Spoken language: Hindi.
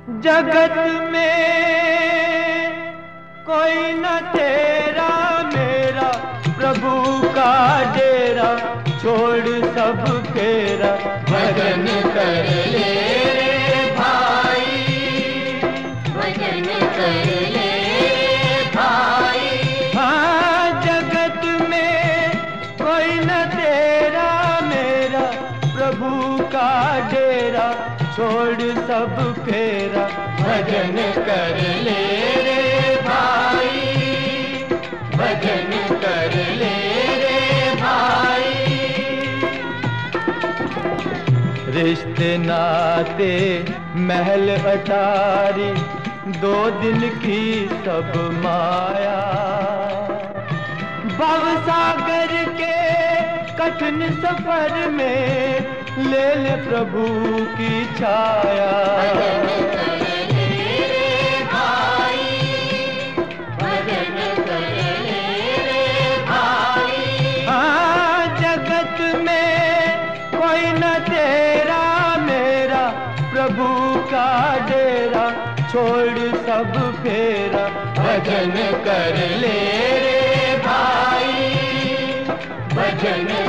जगत में कोई न तेरा मेरा, प्रभु का डेरा छोड़ सब फेरा। भजन कर ले रे भाई, भजन कर ले भाई। हाँ, जगत में कोई न तेरा मेरा, प्रभु का डेरा छोड़ सब फेरा। भजन कर ले रे भाई, भजन कर ले रे भाई। रिश्ते नाते महल अटारी, दो दिन की सब माया। भवसागर के कठिन सफर में ले ले प्रभु की छाया। भजन कर ले रे भाई, भजन कर ले रे भाई। हाँ, जगत में कोई न तेरा मेरा, प्रभु का डेरा छोड़ सब फेरा। भजन कर ले रे भाई, भजन